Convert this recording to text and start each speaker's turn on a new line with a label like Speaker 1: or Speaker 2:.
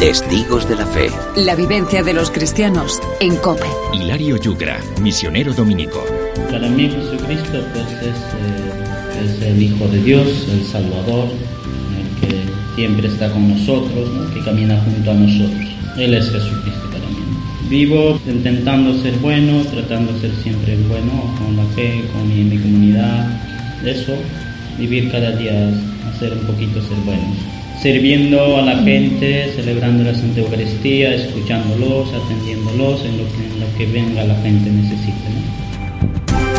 Speaker 1: Testigos de la Fe.
Speaker 2: La vivencia de los cristianos en COPE.
Speaker 3: Hilario Yugra, misionero dominico.
Speaker 4: Para mí Jesucristo es el Hijo de Dios, el Salvador, el que siempre está con nosotros, ¿no? Que camina junto a nosotros. Él es Jesucristo para mí. Vivo intentando ser bueno, tratando de ser siempre bueno con la fe, con mi comunidad. Eso, vivir cada día, hacer un poquito ser buenos. Sirviendo a la gente, celebrando la Santa Eucaristía, escuchándolos, atendiéndolos en lo que venga la gente necesite, ¿no?